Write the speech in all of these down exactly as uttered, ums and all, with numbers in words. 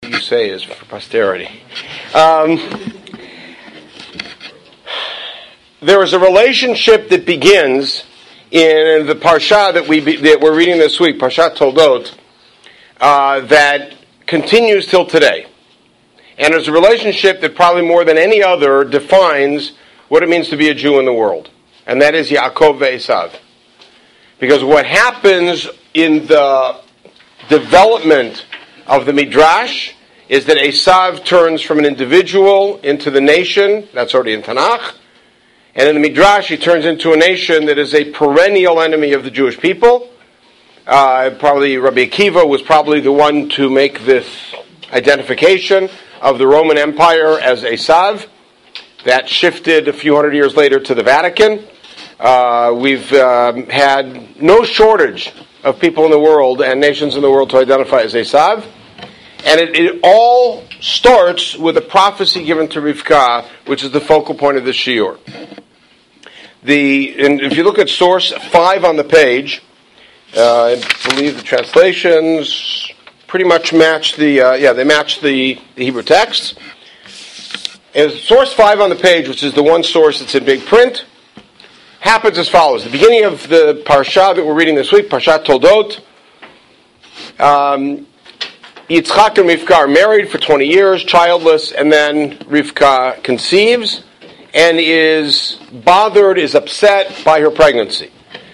you say is for posterity. Um, there is a relationship that begins in the parsha that, we be, that we're reading this week, Parshat Toldot, uh, that continues till today. And it's a relationship that probably more than any other defines what it means to be a Jew in the world. And that is Yaakov ve'Esav. Because what happens in the development of the Midrash is that Esav turns from an individual into the nation. That's already in Tanakh. And in the Midrash, he turns into a nation that is a perennial enemy of the Jewish people. Uh, probably Rabbi Akiva was probably the one to make this identification of the Roman Empire as Esav. That shifted a few hundred years later to the Vatican. Uh, we've um, had no shortage of people in the world and nations in the world to identify as Esav. And it, it all starts with a prophecy given to Rivka, which is the focal point of this shiur. The, and if you look at source five on the page, uh, I believe the translations pretty much match the, uh, yeah, they match the, the Hebrew text. And source five on the page, which is the one source that's in big print, happens as follows. The beginning of the parsha that we're reading this week, Parshat Toldot, um, Yitzchak and Rivka are married for twenty years, childless, and then Rivka conceives and is bothered, is upset by her pregnancy.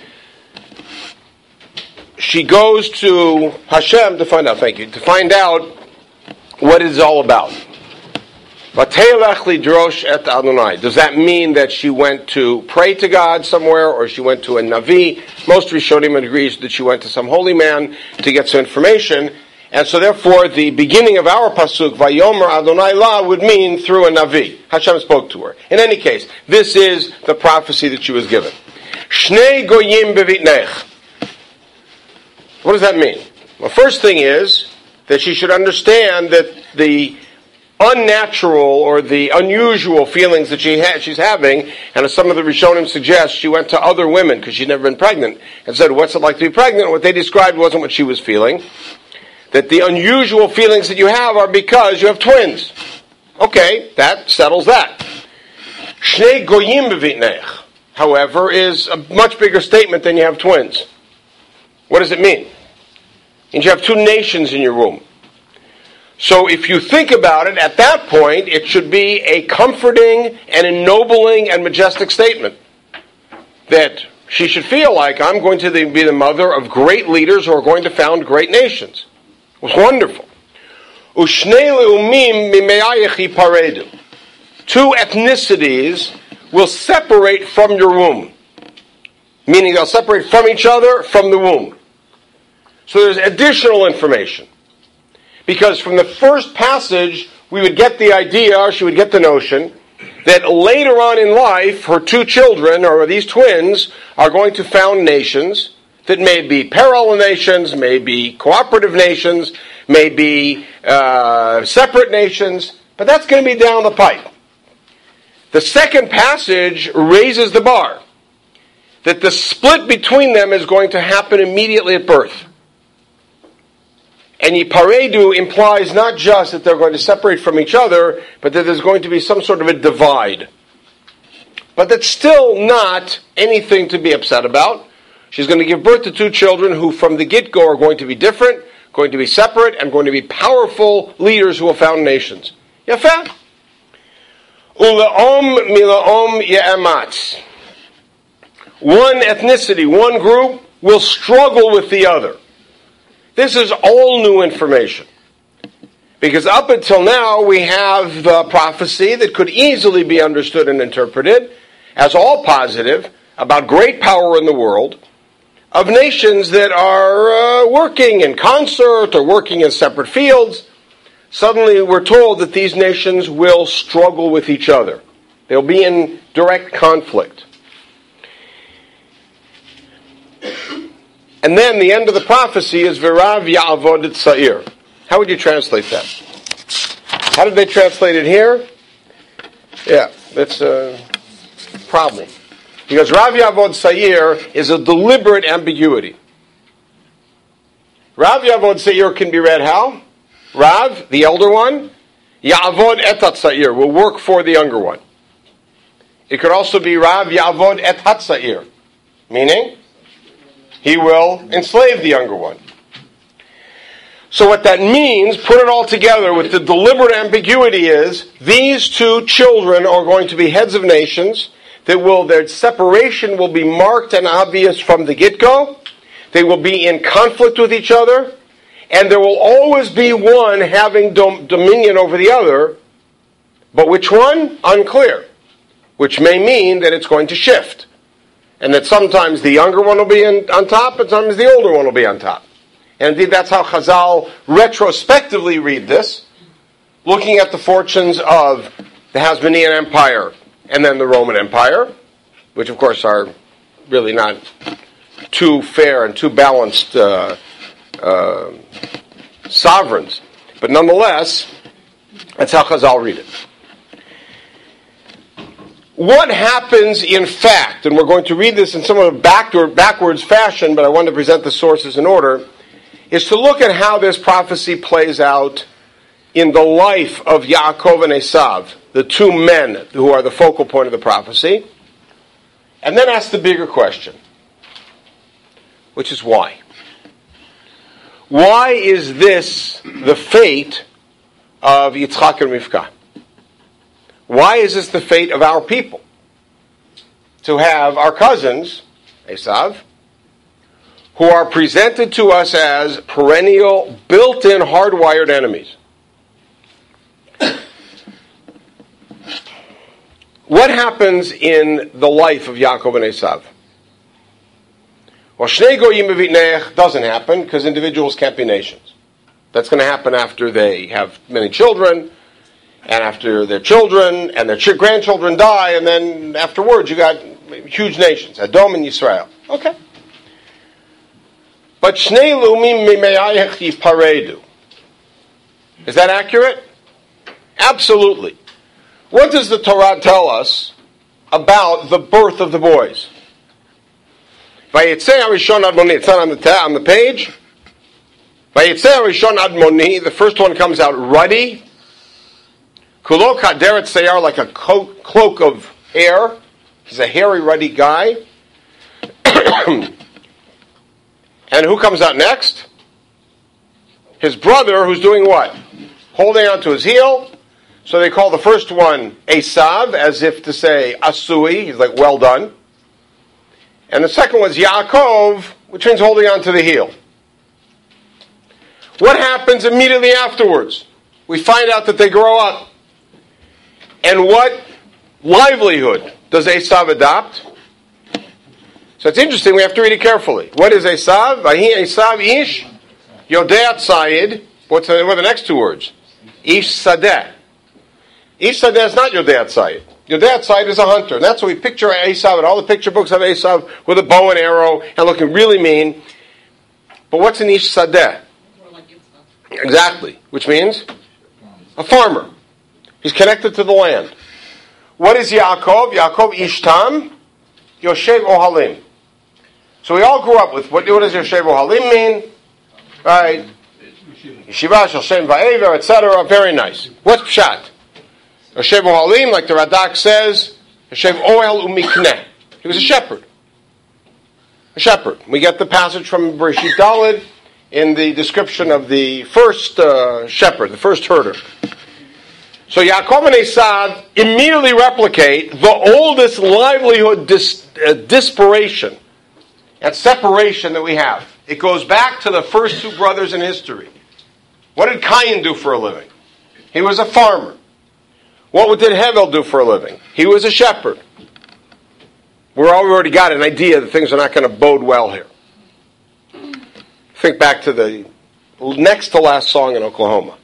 She goes to Hashem to find out, thank you, to find out what it's all about. Does that mean that she went to pray to God somewhere, or she went to a Navi? Most Rishonim agrees that she went to some holy man to get some information, and so therefore the beginning of our pasuk, Vayomer Adonai La, would mean through a Navi. Hashem spoke to her. In any case, this is the prophecy that she was given. Shnei goyim bevitnech. What does that mean? Well, first thing is that she should understand that the unnatural or the unusual feelings that she ha- she's having, and as some of the Rishonim suggest, she went to other women because she'd never been pregnant and said, what's it like to be pregnant? What they described wasn't what she was feeling. That the unusual feelings that you have are because you have twins. Okay, that settles that. Shnei goyim bevitnech, however, is a much bigger statement than you have twins. What does it mean? It means you have two nations in your womb. So if you think about it, at that point, it should be a comforting and ennobling and majestic statement. That she should feel like, I'm going to be the mother of great leaders who are going to found great nations. It was wonderful. Two ethnicities will separate from your womb. Meaning they'll separate from each other from the womb. So there's additional information. Because from the first passage, we would get the idea, or she would get the notion, that later on in life, her two children, or these twins, are going to found nations that may be parallel nations, may be cooperative nations, may be uh, separate nations, but that's going to be down the pipe. The second passage raises the bar, that the split between them is going to happen immediately at birth. And Yiparedu implies not just that they're going to separate from each other, but that there's going to be some sort of a divide. But that's still not anything to be upset about. She's going to give birth to two children who from the get-go are going to be different, going to be separate, and going to be powerful leaders who will found nations. Yafeh? Ule'om mile'om ye'ematz. One ethnicity, one group, will struggle with the other. This is all new information. Because up until now, we have the prophecy that could easily be understood and interpreted as all positive about great power in the world of nations that are uh, working in concert or working in separate fields. Suddenly we're told that these nations will struggle with each other. They'll be in direct conflict. And then the end of the prophecy is V'rav Ya'avod et Sa'ir. How would you translate that? How did they translate it here? Yeah, that's a problem. Because Rav Ya'avod Sa'ir is a deliberate ambiguity. Rav Ya'avod Sa'ir can be read how? Rav, the elder one, Ya'avod et Hatzair, will work for the younger one. It could also be Rav Ya'avod et Hatzair, meaning he will enslave the younger one. So what that means, put it all together with the deliberate ambiguity, is these two children are going to be heads of nations. That will, their separation will be marked and obvious from the get-go. They will be in conflict with each other. And there will always be one having dom- dominion over the other. But which one? Unclear. Which may mean that it's going to shift. And that sometimes the younger one will be in, on top, and sometimes the older one will be on top. And indeed that's how Chazal retrospectively read this, looking at the fortunes of the Hasmonean Empire and then the Roman Empire, which of course are really not too fair and too balanced uh, uh, sovereigns. But nonetheless, that's how Chazal read it. What happens in fact, and we're going to read this in somewhat of a backward, backwards fashion, but I want to present the sources in order, is to look at how this prophecy plays out in the life of Yaakov and Esav, the two men who are the focal point of the prophecy, and then ask the bigger question, which is why? Why is this the fate of Yitzchak and Rivka? Why is this the fate of our people? To have our cousins, Esav, who are presented to us as perennial, built-in, hardwired enemies. What happens in the life of Yaakov and Esav? Well, Shnei Goyim B'Vitnech doesn't happen because individuals can't be nations. That's going to happen after they have many children, and after their children and their ch- grandchildren die, and then afterwards you got huge nations, Edom and Yisrael. Okay. But Shnei Lumim Mimeayach Yiparedu. Is that accurate? Absolutely. What does the Torah tell us about the birth of the boys? Vayetzeh Harishon Admoni. It's not on the, ta- on the page. Vayetzeh Harishon Admoni. The first one comes out ruddy. Kulo Kaderet Seyar, like a co- cloak of hair. He's a hairy, ruddy guy. And who comes out next? His brother, who's doing what? Holding on to his heel. So they call the first one Esav, as if to say Asui. He's like, well done. And the second one's Yaakov, which means holding on to the heel. What happens immediately afterwards? We find out that they grow up. And what livelihood does Esav adopt? So it's interesting, we have to read it carefully. What is Esav? Vahi Esav ish Yodeat Sayid. What's the, what are the next two words? Ish Sadeh. Ish Sadeh is not Yodeat Sayid. Yodeat Sayid is a hunter. And that's what we picture Esav in all the picture books of Esav with a bow and arrow and looking really mean. But what's an Ish Sadeh? Exactly. Which means a farmer. He's connected to the land. What is Yaakov? Yaakov Ishtam Yoshev Ohalim. So we all grew up with, what, what does Yoshev Ohalim mean? Right? Yeshiva, Shoshem Va'ever, et cetera. Very nice. What's Pshat? Yoshev Ohalim, like the Radak says, Yoshev Ohel Umikneh. He was a shepherd. A shepherd. We get the passage from Bereshit Daled in the description of the first uh, shepherd, the first herder. So Yaakov and Esav immediately replicate the oldest livelihood dis, uh, disparation and separation that we have. It goes back to the first two brothers in history. What did Cain do for a living? He was a farmer. What did Hevel do for a living? He was a shepherd. We're already got an idea that things are not going to bode well here. Think back to the next to last song in Oklahoma.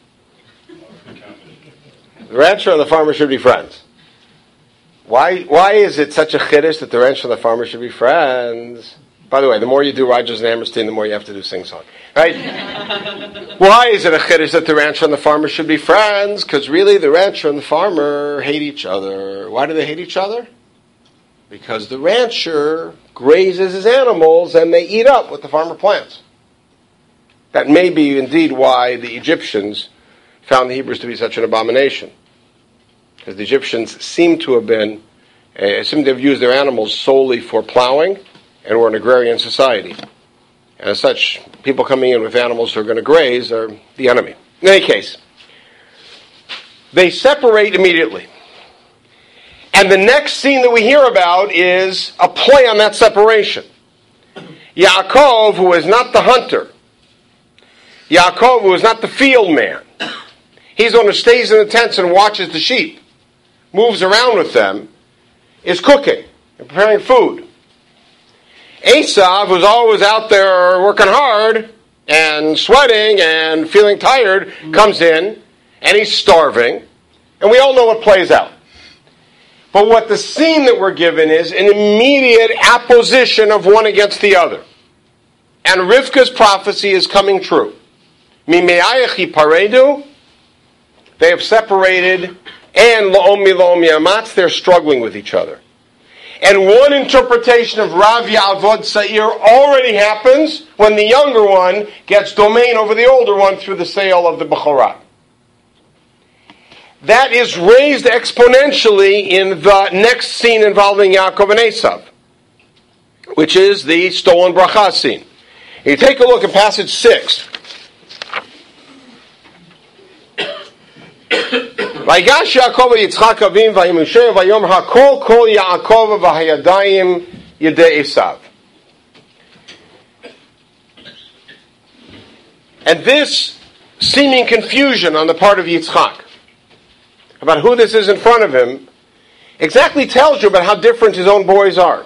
The rancher and the farmer should be friends. Why Why is it such a chiddush that the rancher and the farmer should be friends? By the way, the more you do Rodgers and Hammerstein, the more you have to do sing-song. Right? Why is it a chiddush that the rancher and the farmer should be friends? Because really, the rancher and the farmer hate each other. Why do they hate each other? Because the rancher grazes his animals and they eat up what the farmer plants. That may be indeed why the Egyptians found the Hebrews to be such an abomination. Because the Egyptians seem to have been, uh, seem to have used their animals solely for plowing, and were an agrarian society. And as such, people coming in with animals who are going to graze are the enemy. In any case, they separate immediately. And the next scene that we hear about is a play on that separation. Yaakov, who is not the hunter, Yaakov, who is not the field man, he's the one who stays in the tents and watches the sheep, moves around with them, is cooking and preparing food. Esav, who's always out there working hard and sweating and feeling tired, comes in and he's starving, and we all know what plays out. But what the scene that we're given is an immediate apposition of one against the other. And Rivka's prophecy is coming true. Mimeayachi paredu, they have separated, and la'omi la'omi amatz, they're struggling with each other. And one interpretation of Rav Ya'avod Sa'ir already happens when the younger one gets domain over the older one through the sale of the Bechorah. That is raised exponentially in the next scene involving Yaakov and Esav, which is the stolen bracha scene. You take a look at passage six. Vayigash Yaakov Yitzchak Avim Vayimusher Vayom Hakol Kol Yaakov Vahayadayim Yedei Esav. And this seeming confusion on the part of Yitzchak about who this is in front of him exactly tells you about how different his own boys are.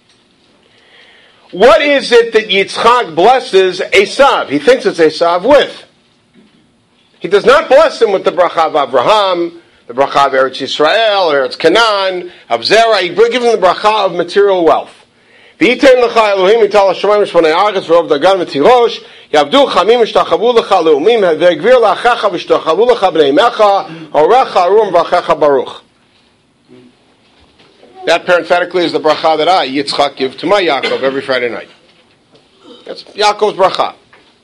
What is it that Yitzchak blesses Esav? He thinks it's Esav with. He does not bless him with the bracha of Abraham, the bracha of Eretz Yisrael, Eretz Canaan, of Zerah. He gives him the bracha of material wealth. V'yitem lecha Elohim yital hashamayim shmonei haaretz v'rov dagan v'tirosh yavdu chamim v'shtachavu lecha leumim v'egvir la'achecha v'shtachavu lecha b'nei mecha orecha arum v'achecha baruch. That parenthetically is the bracha that I, Yitzchak, give to my Yaakov every Friday night. That's Yaakov's bracha.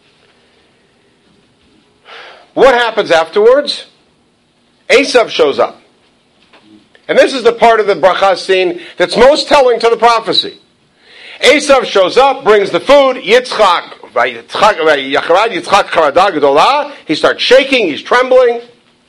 What happens afterwards? Esav shows up. And this is the part of the bracha scene that's most telling to the prophecy. Esav shows up, brings the food, Yitzchak, he starts shaking, he's trembling.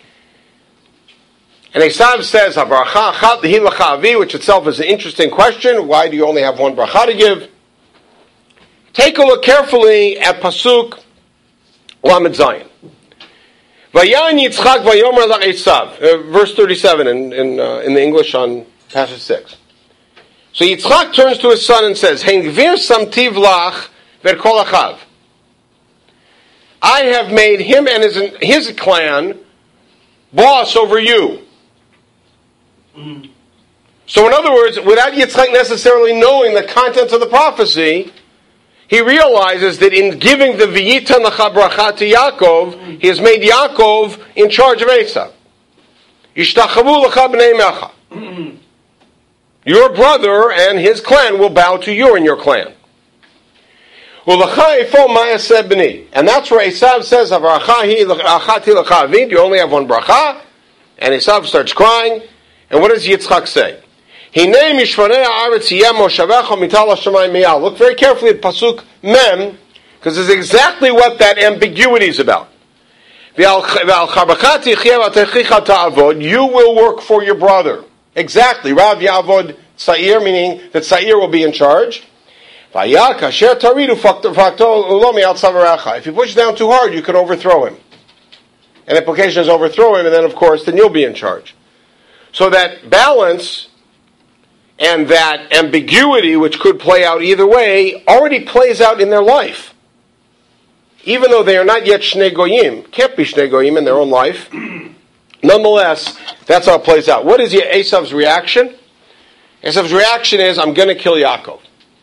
And Esav says, which itself is an interesting question. Why do you only have one bracha to give? Take a look carefully at Pasuk Lamed Zayin. Vayan Yitzchak vayomer la Esav, verse thirty-seven in in, uh, in the English on passage six. So Yitzchak turns to his son and says, "Hengvir samtiv lach verkol achav." I have made him and his his clan boss over you. Mm. So in other words, without Yitzchak necessarily knowing the contents of the prophecy, he realizes that in giving the V'yitan lecha bracha to Yaakov, he has made Yaakov in charge of Esav. Yishtachavu lecha b'nei mecha. Your brother and his clan will bow to you and your clan. U'lecha efo ma'aseh b'ni. And that's where Esav says, Avracha achati lecha avid, you only have one bracha. And Esav starts crying. And what does Yitzchak say? Look very carefully at Pasuk Mem, because this is exactly what that ambiguity is about. You will work for your brother. Exactly. Rav Ya'avod Sa'ir, meaning that Sa'ir will be in charge. If you push down too hard, you can overthrow him. And the implication is overthrow him, and then of course, then you'll be in charge. So that balance and that ambiguity, which could play out either way, already plays out in their life. Even though they are not yet Shnei Goyim, can't be Shnei Goyim in their own life, nonetheless, that's how it plays out. What is Esav's reaction? Esav's reaction is, I'm going to kill Yaakov.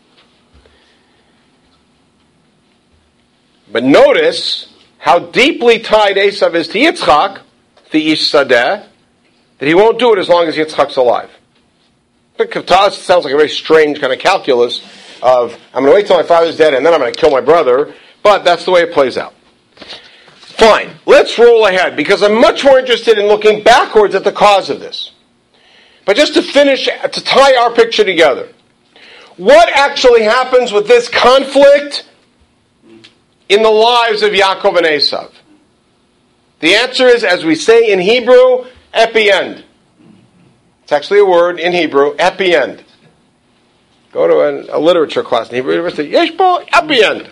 But notice how deeply tied Esav is to Yitzchak, the Ish Sadeh, that he won't do it as long as Yitzchak's alive. But to us, it sounds like a very strange kind of calculus of, I'm going to wait till my father's dead and then I'm going to kill my brother, but that's the way it plays out. Fine, let's roll ahead, because I'm much more interested in looking backwards at the cause of this. But just to finish, to tie our picture together, what actually happens with this conflict in the lives of Yaakov and Esav? The answer is, as we say in Hebrew, epi-end. It's actually a word in Hebrew, epi-end. Go to a, a literature class in Hebrew University, Yeshbo, epi-end.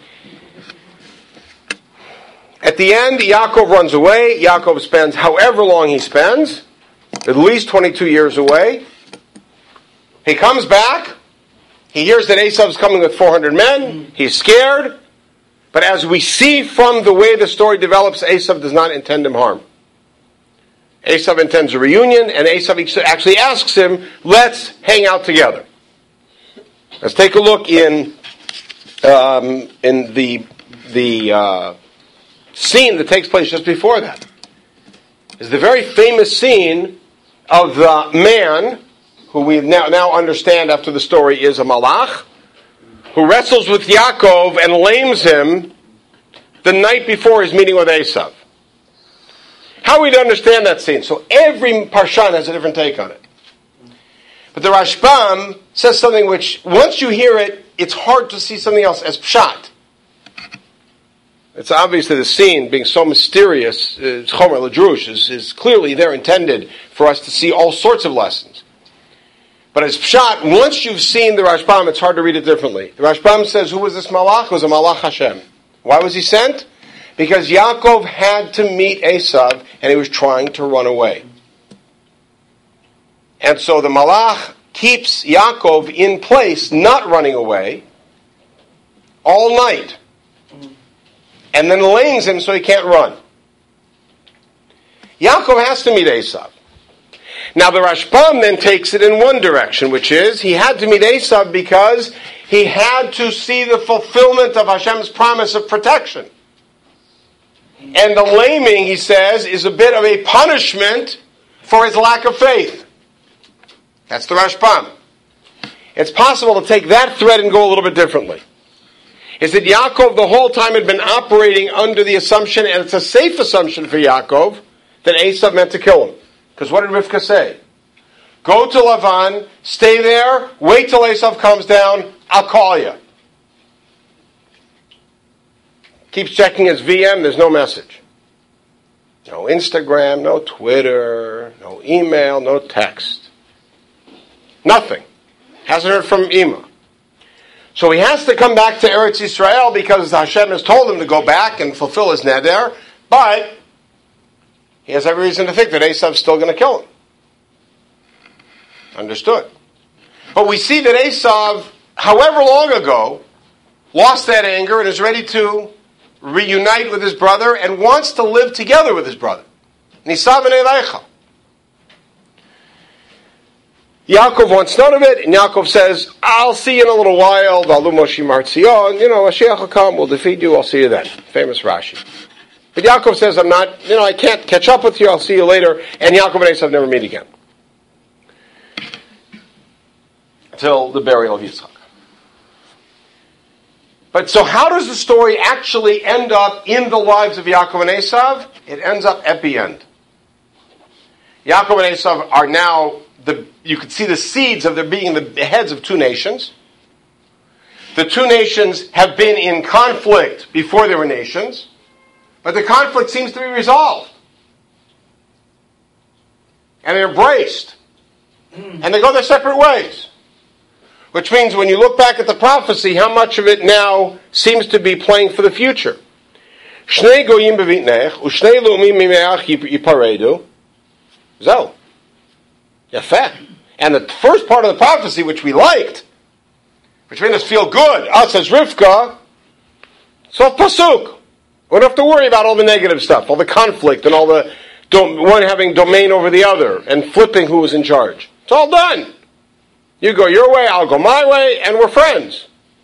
At the end, Yaakov runs away. Yaakov spends however long he spends, at least twenty-two years away. He comes back. He hears that Esav's coming with four hundred men. He's scared. But as we see from the way the story develops, Esav does not intend him harm. Esav intends a reunion, and Esav actually asks him, let's hang out together. Let's take a look in um, in the the uh, scene that takes place just before that. It's the very famous scene of the man, who we now, now understand after the story is a malach, who wrestles with Yaakov and lames him the night before his meeting with Esav. How are we to understand that scene? So every parshan has a different take on it. But the Rashbam says something which, once you hear it, it's hard to see something else as pshat. It's obviously the scene being so mysterious, Chomer Ladrush, is, is clearly there intended for us to see all sorts of lessons. But as pshat, once you've seen the Rashbam, it's hard to read it differently. The Rashbam says, who was this malach? It was a malach Hashem. Why was he sent? Because Yaakov had to meet Esav, and he was trying to run away. And so the malach keeps Yaakov in place, not running away, all night. And then lames him so he can't run. Yaakov has to meet Esav. Now the Rashbam then takes it in one direction, which is he had to meet Esav because he had to see the fulfillment of Hashem's promise of protection. And the laming, he says, is a bit of a punishment for his lack of faith. That's the Rashbam. It's possible to take that thread and go a little bit differently. Is that Yaakov the whole time had been operating under the assumption, and it's a safe assumption for Yaakov, that Esav meant to kill him. Because what did Rivka say? Go to Lavan, stay there, wait till Esav comes down, I'll call you. Keeps checking his V M, there's no message. No Instagram, no Twitter, no email, no text. Nothing. Hasn't heard from Ima. So he has to come back to Eretz Yisrael because Hashem has told him to go back and fulfill his neder, but he has every reason to think that Esav's still going to kill him. Understood. But we see that Esav, however long ago, lost that anger and is ready to reunite with his brother and wants to live together with his brother. Nisav and Eleicha. Yaakov wants none of it, and Yaakov says, I'll see you in a little while, V'alu Moshi Martzion, you know, Mashiach will come, we'll defeat you, I'll see you then. Famous Rashi. But Yaakov says, I'm not, you know, I can't catch up with you, I'll see you later, and Yaakov and Esav never meet again. Until the burial of Yitzchak. But so how does the story actually end up in the lives of Yaakov and Esav? It ends up at the end. Yaakov and Esav are now, the, you could see the seeds of their being the heads of two nations. The two nations have been in conflict before they were nations, but the conflict seems to be resolved. And they're embraced. And they go their separate ways. Which means when you look back at the prophecy, how much of it now seems to be playing for the future. Shnei goyim bevitnech, u'shnei lu'umim mimeach yiparedu. Zo. Yafeh. And the first part of the prophecy, which we liked, which made us feel good, us as Rivka, so pasuk. We don't have to worry about all the negative stuff, all the conflict, and all the one having domain over the other, and flipping who was in charge. It's all done. You go your way, I'll go my way, and we're friends.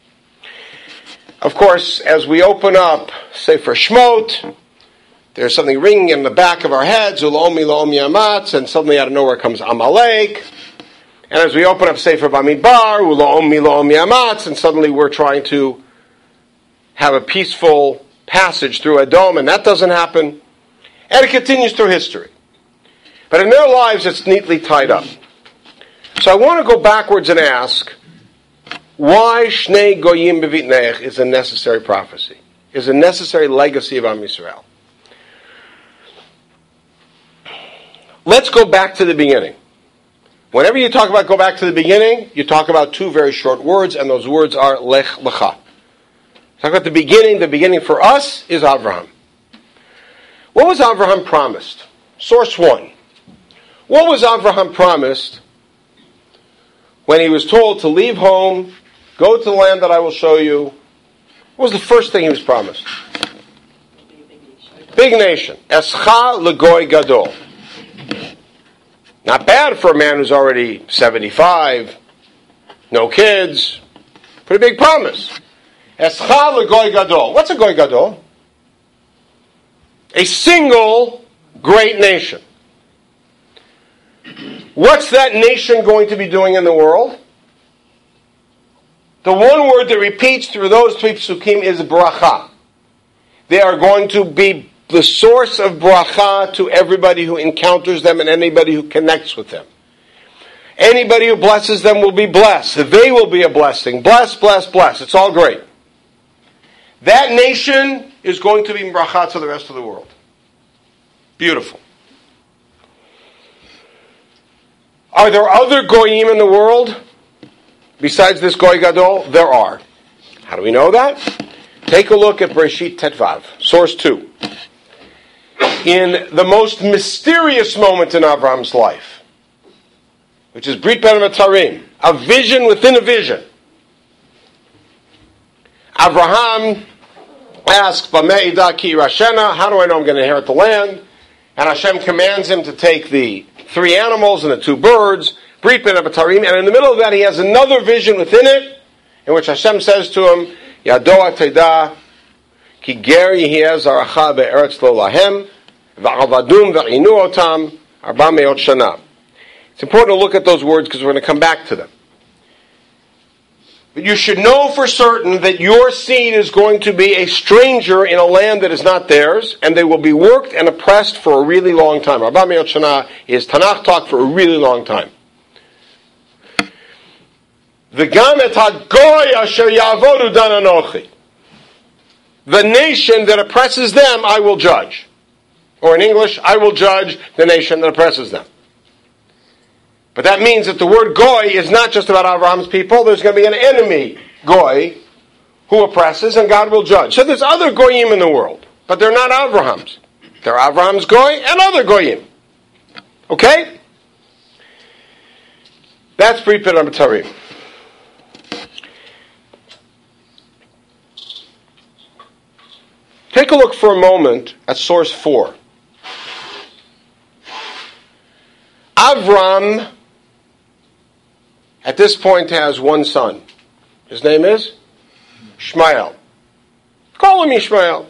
Of course, as we open up Sefer Shmot, there's something ringing in the back of our heads, Ulomi Lomi Amatz, and suddenly out of nowhere comes Amalek. And as we open up Sefer Bamidbar, Ulomi Lomi Amatz, and suddenly we're trying to have a peaceful passage through Edom, and that doesn't happen. And it continues through history. But in their lives, it's neatly tied up. So I want to go backwards and ask, why Shnei Goyim B'Vitneich is a necessary prophecy, is a necessary legacy of Am Yisrael. Let's go back to the beginning. Whenever you talk about go back to the beginning, you talk about two very short words, and those words are Lech Lecha. Talk about the beginning. The beginning for us is Avraham. What was Avraham promised? Source one. What was Avraham promised when he was told to leave home, go to the land that I will show you? What was the first thing he was promised? Big nation. Escha legoy gadol. Not bad for a man who's already seventy-five, no kids. Pretty big promise. Escha legoy gadol. What's a goy gadol? A single great nation. What's that nation going to be doing in the world? The one word that repeats through those three psukim is bracha. They are going to be the source of bracha to everybody who encounters them and anybody who connects with them. Anybody who blesses them will be blessed. They will be a blessing. Bless, bless, bless. It's all great. That nation is going to be bracha to the rest of the world. Beautiful. Are there other goyim in the world besides this goy gadol? There are. How do we know that? Take a look at Bereshit Tetvav, source two. In the most mysterious moment in Avraham's life, which is Brit Ben Metarim, a vision within a vision. Avraham asks, "Bamei ida ki rashena?" How do I know I'm going to inherit the land? And Hashem commands him to take the three animals and the two birds, Brit Ben Metarim, and in the middle of that he has another vision within it, in which Hashem says to him, "Yadoa teda ki ger yiheh zaracha be'eretz lo lahem." It's important to look at those words because we're going to come back to them. But you should know for certain that your seed is going to be a stranger in a land that is not theirs, and they will be worked and oppressed for a really long time. Arba me'ot shana is Tanakh talk for a really long time. V'gam et hagoy asher ya'avodu dan anochi. The nation that oppresses them, I will judge. Or in English, I will judge the nation that oppresses them. But that means that the word goy is not just about Avraham's people. There's going to be an enemy goy who oppresses, and God will judge. So there's other goyim in the world, but they're not Avraham's. They're Avraham's goy and other goyim. Okay? That's Brit Ben Metarim. Take a look for a moment at source four. Avram, at this point, has one son. His name is Ishmael. Call him Ishmael.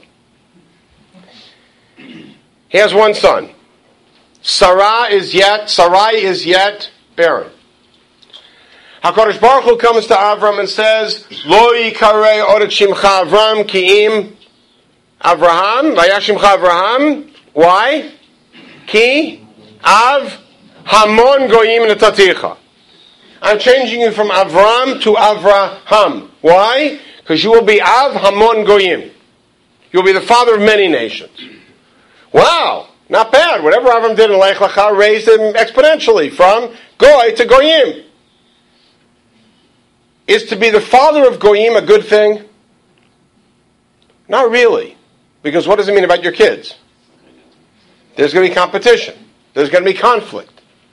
He has one son. Sarah is yet, Sarai is yet barren. HaKadosh Baruch Hu comes to Avram and says, Lo yikarei od shimcha Avram ki'im Avraham, vayashimcha Avraham. Why? Ki Av Hamon goyim netaticha. I'm changing you from Avram to Avraham. Why? Because you will be Av Hamon goyim. You'll be the father of many nations. Wow, not bad. Whatever Avram did in Lech Lecha raised him exponentially from goy to goyim. Is to be the father of goyim a good thing? Not really. Because what does it mean about your kids? There's going to be competition. There's going to be conflict.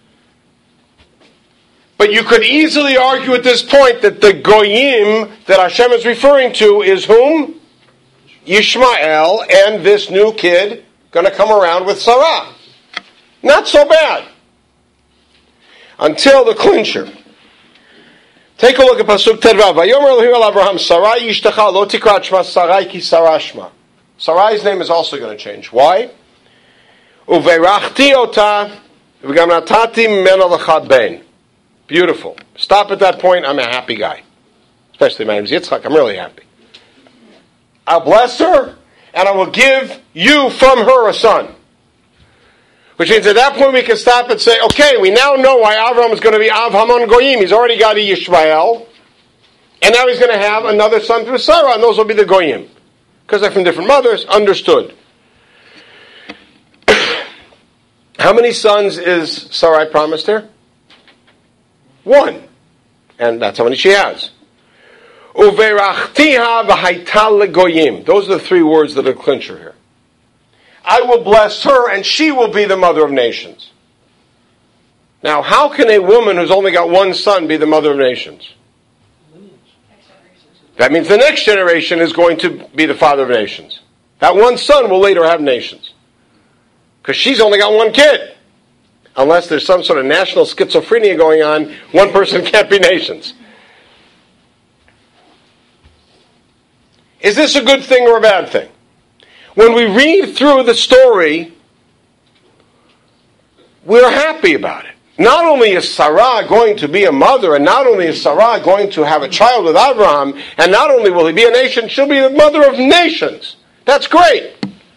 But you could easily argue at this point that the goyim that Hashem is referring to is whom? Yishmael and this new kid going to come around with Sarah. Not so bad. Until the clincher. Take a look at Pasuk Tedvav. Vayomer Elohim el Avraham, Sarai yishtecha lo tikrat shma Sarai ki Sarah shma. Sarai's name is also going to change. Why? Uveirachti ota v'gam natati mimena lecha ben. Beautiful. Stop at that point. I'm a happy guy. Especially my name is Yitzchak. I'm really happy. I'll bless her, and I will give you from her a son. Which means at that point we can stop and say, okay, we now know why Avram is going to be Av Hamon Goyim. He's already got a Yishmael, and now he's going to have another son through Sarah, and those will be the Goyim. Because they're from different mothers, understood. How many sons is Sarai promised her? One. And that's how many she has. Uverachtiha v'hayta legoyim. Those are the three words that are clincher here. I will bless her, and she will be the mother of nations. Now, how can a woman who's only got one son be the mother of nations? That means the next generation is going to be the father of nations. That one son will later have nations. Because she's only got one kid. Unless there's some sort of national schizophrenia going on, one person can't be nations. Is this a good thing or a bad thing? When we read through the story, we're happy about it. Not only is Sarah going to be a mother, and not only is Sarah going to have a child with Abraham, and not only will he be a nation, she'll be the mother of nations. That's great.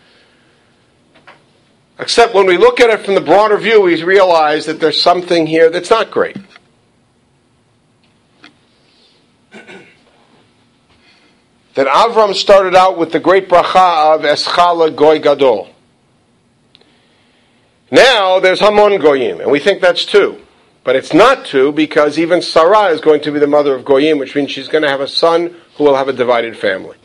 Except when we look at it from the broader view, we realize that there's something here that's not great. That Avram started out with the great bracha of Eschala Goy Gadol. Now there's Hamon Goyim, and we think that's two. But it's not two, because even Sarah is going to be the mother of Goyim, which means she's going to have a son who will have a divided family.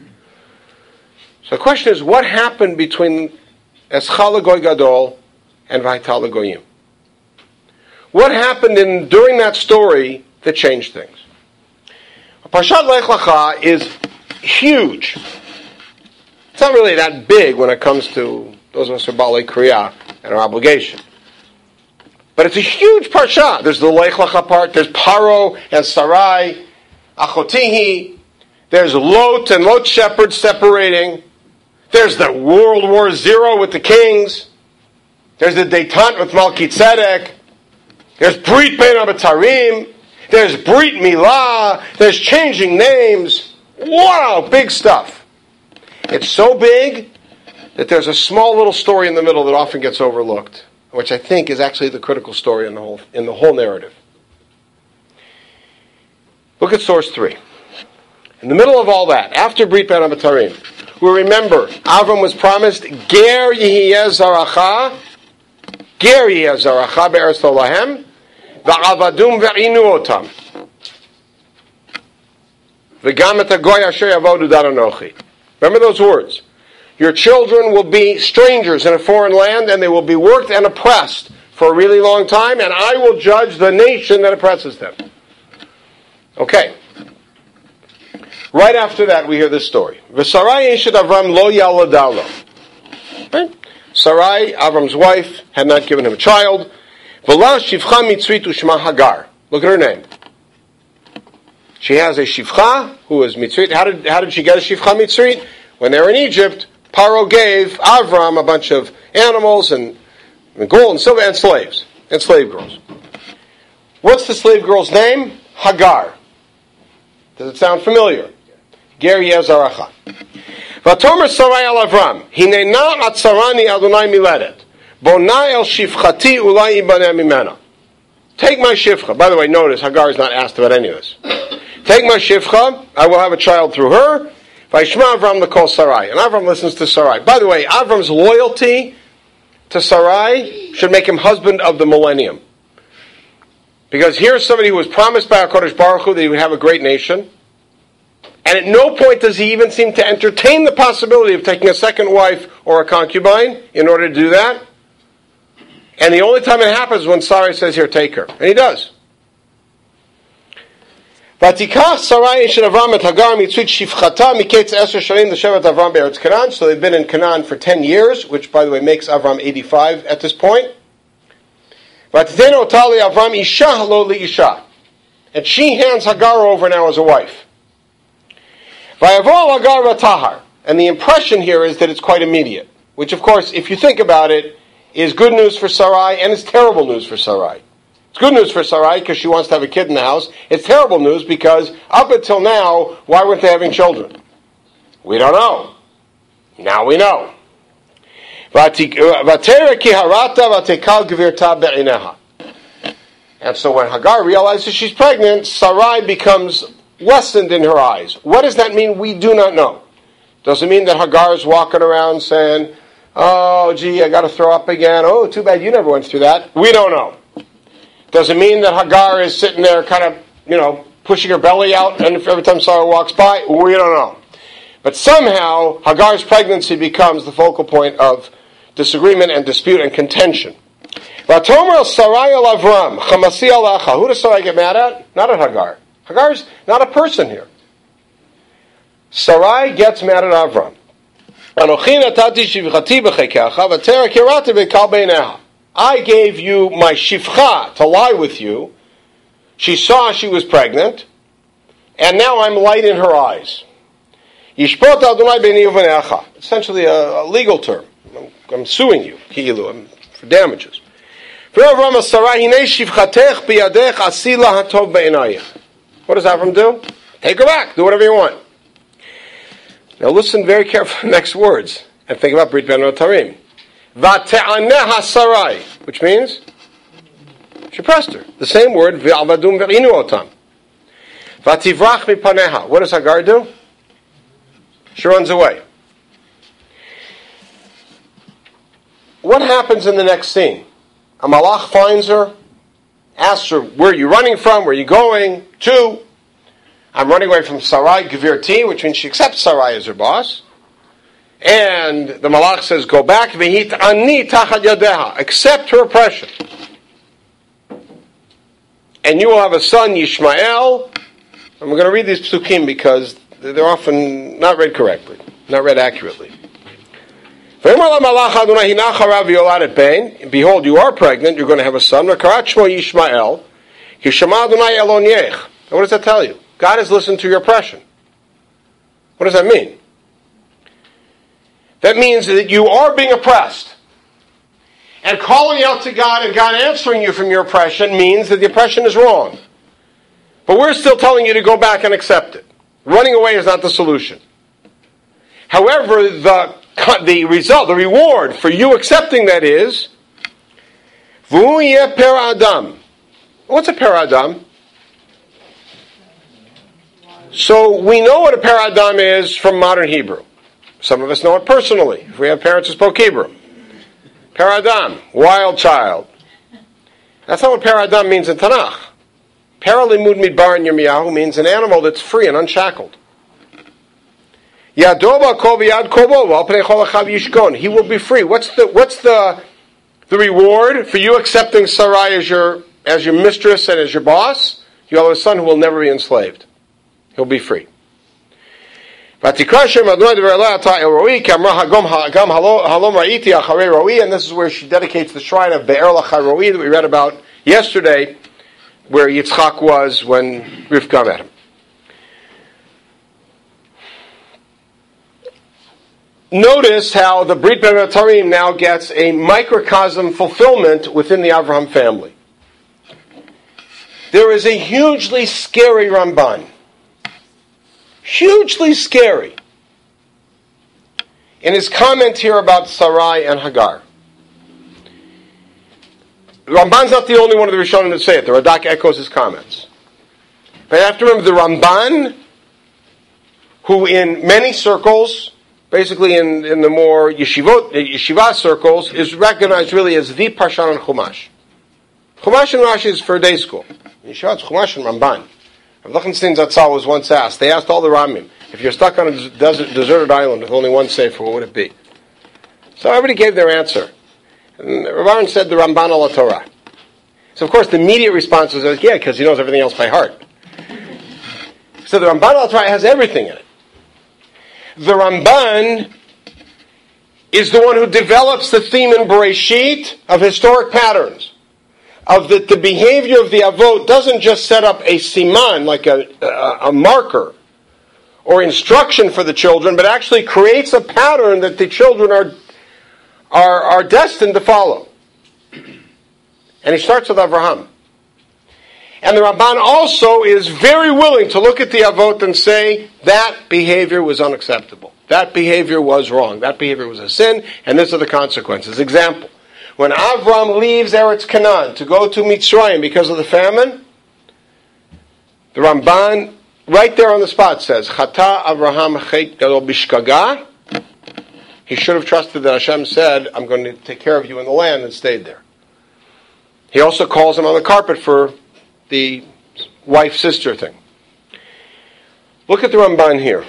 So the question is, what happened between Eschala Goy Gadol and Vayta Goyim? What happened in during that story that changed things? Parshat Lech Lecha is huge. It's not really that big when it comes to those of us who are Baalei Kriya and our obligation. But it's a huge parsha. There's the Lech Lecha part, there's Paro and Sarai, Achotihi, there's Lot and Lot's shepherds separating, there's the World War Zero with the kings, there's the Detente with Malki Tzedek, there's Brit Bein HaBetarim, there's Brit Milah, there's changing names. Wow, big stuff. It's so big that there's a small little story in the middle that often gets overlooked, which I think is actually the critical story in the whole in the whole narrative. Look at source three. In the middle of all that, after Brit Bein HaBetarim, we remember Avram was promised Ger Yihiyeh Zaracha, Ger Yihiyeh Zaracha Be'eretz Lo Lahem, Va'avadum Ve'inu Otam. V'gam et hagoy asher yavodu dar anochi. Remember those words. Your children will be strangers in a foreign land, and they will be worked and oppressed for a really long time, and I will judge the nation that oppresses them. Okay. Right after that, we hear this story. V'sarai eshet Avram lo yaladalo. Right? Sarai, Avram's wife, had not given him a child. V'la shivcha mitzrit u'shma Hagar. Look at her name. She has a shivcha who is mitzrit. How did how did she get a shivcha mitzrit? When they were in Egypt, Paro gave Avram a bunch of animals and, and gold and silver and slaves and slave girls. What's the slave girl's name? Hagar. Does it sound familiar? Ger Yihiyeh Zaracha. Vatomer Sarai al Avram, Hinena atzarani Adonai miledet, bona el shivchati ulai ibaneh mimena. Take my shivcha. By the way, notice Hagar is not asked about any of this. Take my shivcha, I will have a child through her. Vayishma Avram l'kol Sarai. And Avram listens to Sarai. By the way, Avram's loyalty to Sarai should make him husband of the millennium. Because here's somebody who was promised by HaKadosh Baruch Hu that he would have a great nation. And at no point does he even seem to entertain the possibility of taking a second wife or a concubine in order to do that. And the only time it happens is when Sarai says, here, take her. And he does. Vatikach Sarai eshet Avram et Hagar mitzrit shivchata miketz eser shanim l'shevet Avram be'eretz Canaan. So they've been in Canaan for ten years, which, by the way, makes Avram eighty-five at this point. Vatitenu otali Avram isha lo liisha. And she hands Hagar over now as a wife. Vayavo Hagar v'tahar. And the impression here is that it's quite immediate. Which, of course, if you think about it, is good news for Sarai and is terrible news for Sarai. It's good news for Sarai because she wants to have a kid in the house. It's terrible news because up until now, why weren't they having children? We don't know. Now we know. And so when Hagar realizes she's pregnant, Sarai becomes lessened in her eyes. What does that mean? We do not know. Does it mean that Hagar is walking around saying, oh, gee, I got to throw up again. Oh, too bad you never went through that. We don't know. Does it mean that Hagar is sitting there kind of, you know, pushing her belly out and every time Sarah walks by? We don't know. But somehow, Hagar's pregnancy becomes the focal point of disagreement and dispute and contention. Vatomer Sarai al Avram, Chamasi alacha. Who does Sarai get mad at? Not at Hagar. Hagar's not a person here. Sarai gets mad at Avram. I gave you my shifcha to lie with you. She saw she was pregnant, and now I'm light in her eyes. Essentially a, a legal term. I'm, I'm suing you, I'm, for damages. What does Avram do? Take her back. Do whatever you want. Now listen very carefully to the next words and think about Brit Ben Tarim. V'te'aneha Sarai, which means she pressed her. The same word, v'alvadum v'inu otam. V'tivrach mipaneha. What does Hagar do? She runs away. What happens in the next scene? A malach finds her, asks her, where are you running from? Where are you going to? I'm running away from Sarai Gvirti, which means she accepts Sarai as her boss. And the malach says, go back, v'hit ani tachat yadeha. Accept her oppression. And you will have a son, Yishmael. And we're going to read these psukim because they're often not read correctly, not read accurately. Behold, you are pregnant, you're going to have a son. What does that tell you? God has listened to your oppression. What does that mean? That means that you are being oppressed. And calling out to God and God answering you from your oppression means that the oppression is wrong. But we're still telling you to go back and accept it. Running away is not the solution. However, the, the result, the reward for you accepting that is, V'hu yeh per adam. What's a per adam? So we know what a per adam is from modern Hebrew. Some of us know it personally, if we have parents who spoke Hebrew. Per adam, wild child. That's not what per adam means in Tanakh. Per limud midbar in Yirmiyahu means an animal that's free and unshackled. Yadoba kol v'yad kobo v'al pnei chol achav yishkon. He will be free. What's the what's the the reward for you accepting Sarai as your as your mistress and as your boss? You have a son who will never be enslaved. He'll be free. And this is where she dedicates the shrine of Be'er Lachai Roi that we read about yesterday, where Yitzchak was when Rivka met him. Notice how the Brit Ben Tarim now gets a microcosm fulfillment within the Avraham family. There is a hugely scary Ramban. Hugely scary. In his comment here about Sarai and Hagar. Ramban's not the only one of the Rishonim that say it. The Radak echoes his comments. But you have to remember the Ramban, who in many circles, basically in, in the more yeshivot, yeshiva circles, is recognized really as the Parshan and Chumash. Chumash and Rashi is for day school. Yeshiva, it's Chumash and Ramban. Rav Lichtenstein Zatzal was once asked, they asked all the Ramim, if you're stuck on a desert, deserted island with only one sefer, what would it be? So everybody gave their answer. And Rav Aaron said the Ramban al Torah. So of course the immediate response was, yeah, because he knows everything else by heart. So the Ramban al Torah has everything in it. The Ramban is the one who develops the theme in Bereshit of historic patterns. Of that the behavior of the Avot doesn't just set up a siman, like a, a, a marker, or instruction for the children, but actually creates a pattern that the children are, are, are destined to follow. And he starts with Avraham. And the Ramban also is very willing to look at the Avot and say, that behavior was unacceptable. That behavior was wrong. That behavior was a sin, and these are the consequences. Example, when Avram leaves Eretz Canaan to go to Mitzrayim because of the famine, the Ramban, right there on the spot, says, Chata Avraham chet gadol bishkaga. He should have trusted that Hashem said, I'm going to take care of you in the land, and stayed there. He also calls him on the carpet for the wife-sister thing. Look at the Ramban here.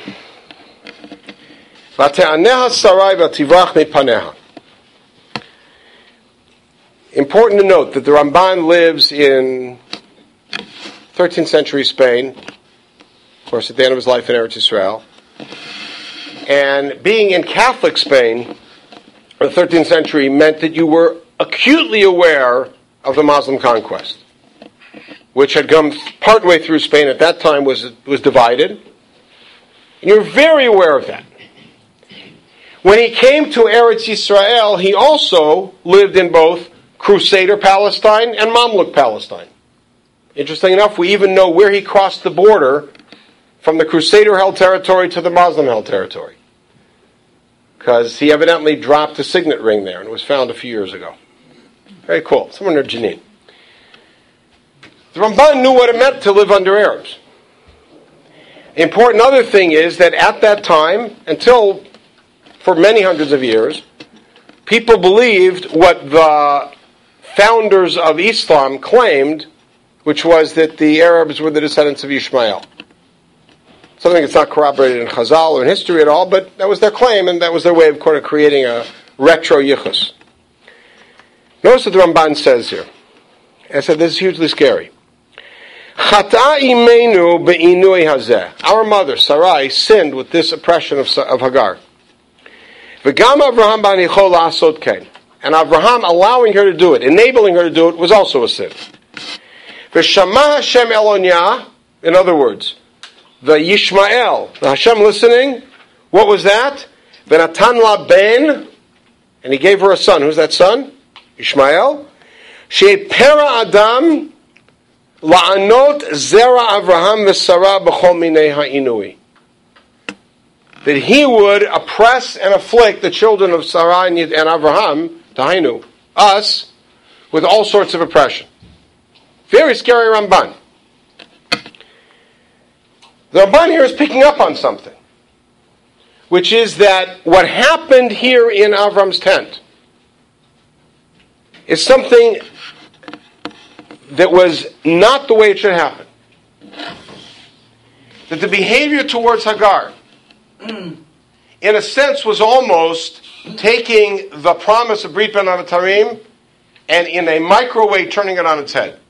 Important to note that the Ramban lives in thirteenth century Spain, of course at the end of his life in Eretz Yisrael. And being in Catholic Spain, in the thirteenth century, meant that you were acutely aware of the Muslim conquest, which had come partway through Spain at that time, was was divided. And you're very aware of that. When he came to Eretz Yisrael, he also lived in both Crusader Palestine and Mamluk Palestine. Interesting enough, we even know where he crossed the border from the Crusader-held territory to the Muslim-held territory, because he evidently dropped a signet ring there, and it was found a few years ago. Very cool. Somewhere near Jenin. The Ramban knew what it meant to live under Arabs. The important other thing is that at that time, until for many hundreds of years, people believed what the founders of Islam claimed, which was that the Arabs were the descendants of Ishmael. Something that's not corroborated in Chazal or in history at all, but that was their claim, and that was their way of kind of creating a retro yichus. Notice what the Ramban says here. I said this is hugely scary. Chata imenu be'inui hazeh. Our mother, Sarai, sinned with this oppression of, of Hagar. V'gam Avraham banichol la'asot kein. And Avraham allowing her to do it, enabling her to do it, was also a sin. V'shama Hashem Elonya, in other words, the Yishmael, the Hashem listening, what was that? V'natan la ben, and he gave her a son. Who's that son? Ishmael. She'pera Adam la'anot zera Avraham v'Sarah b'chol minei ha'inui. That he would oppress and afflict the children of Sarah and Avraham, Tahainu, us, with all sorts of oppression. Very scary Ramban. The Ramban here is picking up on something, which is that what happened here in Avram's tent is something that was not the way it should happen. That the behavior towards Hagar, in a sense, was almost taking the promise of Brit Ben Avatarim and in a microwave turning it on its head.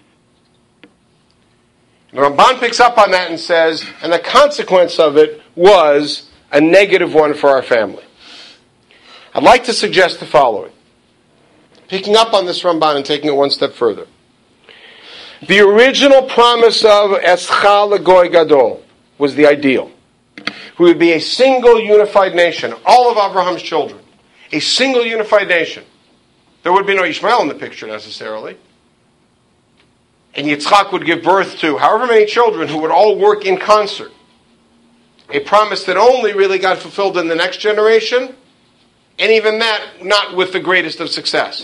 The Ramban picks up on that and says, and the consequence of it was a negative one for our family. I'd like to suggest the following. Picking up on this Ramban and taking it one step further. The original promise of Escha L'Goy Gadol was the ideal. We would be a single unified nation, all of Abraham's children. A single unified nation. There would be no Ishmael in the picture necessarily. And Yitzchak would give birth to however many children who would all work in concert. A promise that only really got fulfilled in the next generation, and even that not with the greatest of success.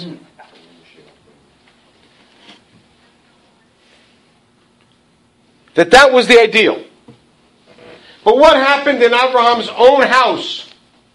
That that was the ideal. But what happened in Abraham's own house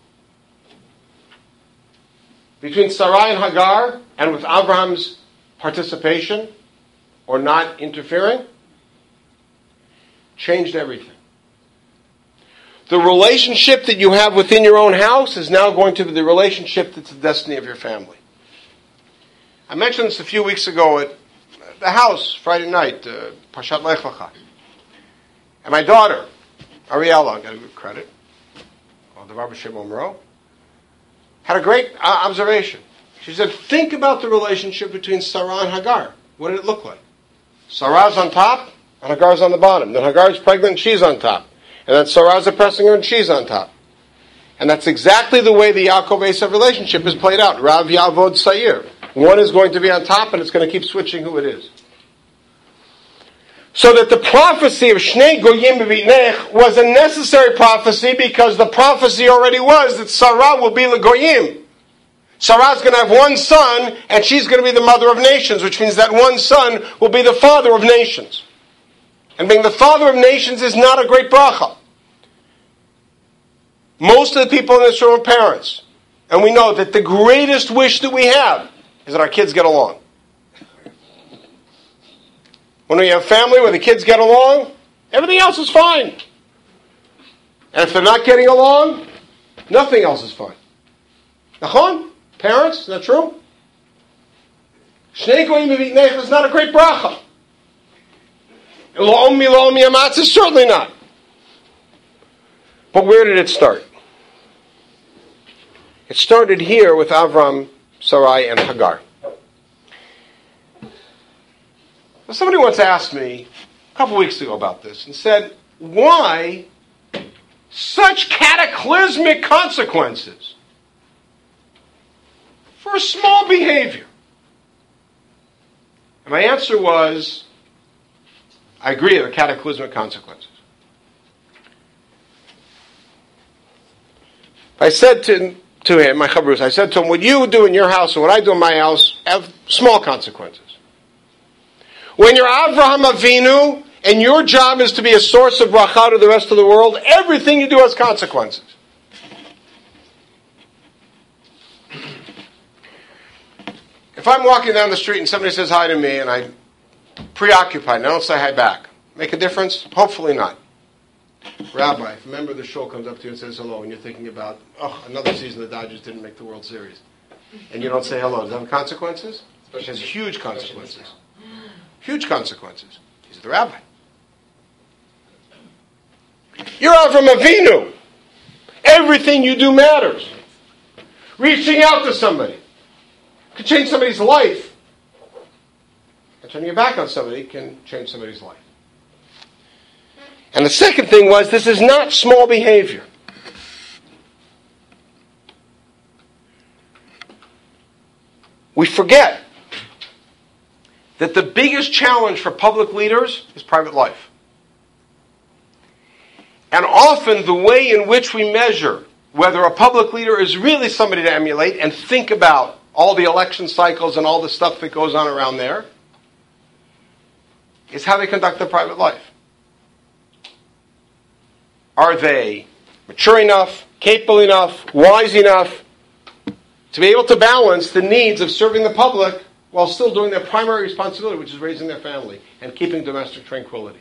between Sarai and Hagar, and with Abraham's participation or not interfering? Changed everything. The relationship that you have within your own house is now going to be the relationship that's the destiny of your family. I mentioned this a few weeks ago at the house, Friday night, uh, Parshat Lech Lecha. And my daughter, Ariella, I've got to give credit, or the Rabbi Shimon Moro, had a great uh, observation. She said, think about the relationship between Sarah and Hagar. What did it look like? Sarah's on top, and Hagar's on the bottom. Then Hagar's pregnant, and she's on top. And then Sarah's oppressing her, and she's on top. And that's exactly the way the Yaakov-Esav relationship is played out. Rav Yavod Sair. One is going to be on top, and it's going to keep switching who it is. So that the prophecy of Shnei Goyim B'Vitnech was a necessary prophecy because the prophecy already was that Sarah will be the Goyim. Sarah's going to have one son, and she's going to be the mother of nations, which means that one son will be the father of nations. And being the father of nations is not a great bracha. Most of the people in this room are parents. And we know that the greatest wish that we have is that our kids get along. When we have family where the kids get along, everything else is fine. And if they're not getting along, nothing else is fine. Nachon? Parents, is that true? Shnei Goyim B'Vitnech is not a great bracha. Lo Omi Lo Omi Amatz is certainly not. But where did it start? It started here with Avram, Sarai, and Hagar. Somebody once asked me a couple weeks ago about this and said, why such cataclysmic consequences for a small behavior? And my answer was, I agree, there are cataclysmic consequences. I said to, to him, my chavrus, I said to him, what you do in your house and what I do in my house have small consequences. When you're Avraham Avinu and your job is to be a source of bracha to the rest of the world, everything you do has consequences. If I'm walking down the street and somebody says hi to me and I'm preoccupied and I don't say hi back, make a difference? Hopefully not. Rabbi, if a member of the shul comes up to you and says hello and you're thinking about, oh, another season the Dodgers didn't make the World Series, and you don't say hello, does that have consequences? It has huge consequences. Huge consequences. He's the rabbi. You're Avram Avinu. Everything you do matters. Reaching out to somebody could change somebody's life. And turning your back on somebody can change somebody's life. And the second thing was, this is not small behavior. We forget that the biggest challenge for public leaders is private life. And often the way in which we measure whether a public leader is really somebody to emulate and think about all the election cycles and all the stuff that goes on around there is how they conduct their private life. Are they mature enough, capable enough, wise enough to be able to balance the needs of serving the public while still doing their primary responsibility, which is raising their family and keeping domestic tranquility?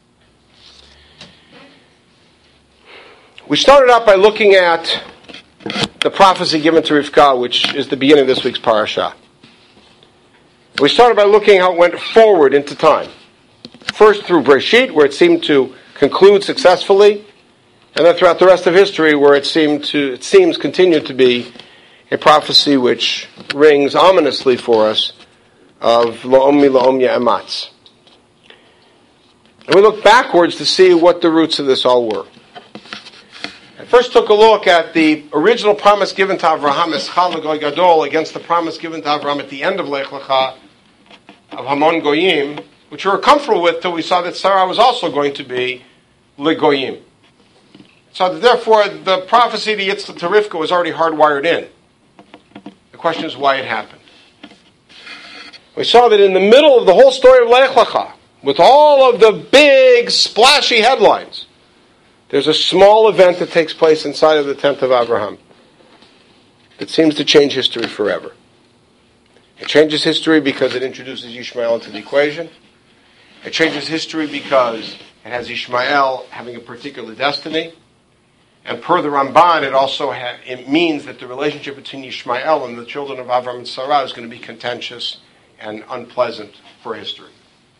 We started out by looking at the prophecy given to Rivka, which is the beginning of this week's parasha. We started by looking how it went forward into time. First through Breshit, where it seemed to conclude successfully, and then throughout the rest of history, where it seemed to it seems continued to be a prophecy which rings ominously for us of La'omi La'omya Ematz. And we look backwards to see what the roots of this all were. I first took a look at the original promise given to Avraham Eschal L'Goy Gadol against the promise given to Avraham at the end of Lech Lecha of Hamon Goyim, which we were comfortable with till we saw that Sarah was also going to be L'Goyim. So that therefore the prophecy to Yitzchak to Rivka was already hardwired in. The question is why it happened. We saw that in the middle of the whole story of Lech Lecha, with all of the big splashy headlines, there's a small event that takes place inside of the tent of Abraham that seems to change history forever. It changes history because it introduces Ishmael into the equation. It changes history because it has Ishmael having a particular destiny. And per the Ramban, it also ha- it means that the relationship between Ishmael and the children of Avram and Sarah is going to be contentious and unpleasant for history.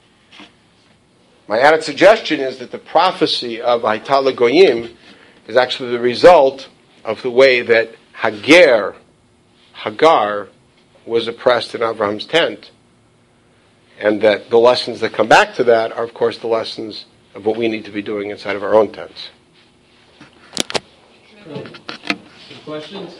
My added suggestion is that the prophecy of Hayta L'Goyim is actually the result of the way that Hagar, Hagar was oppressed in Avram's tent, and that the lessons that come back to that are, of course, the lessons of what we need to be doing inside of our own tents. Questions?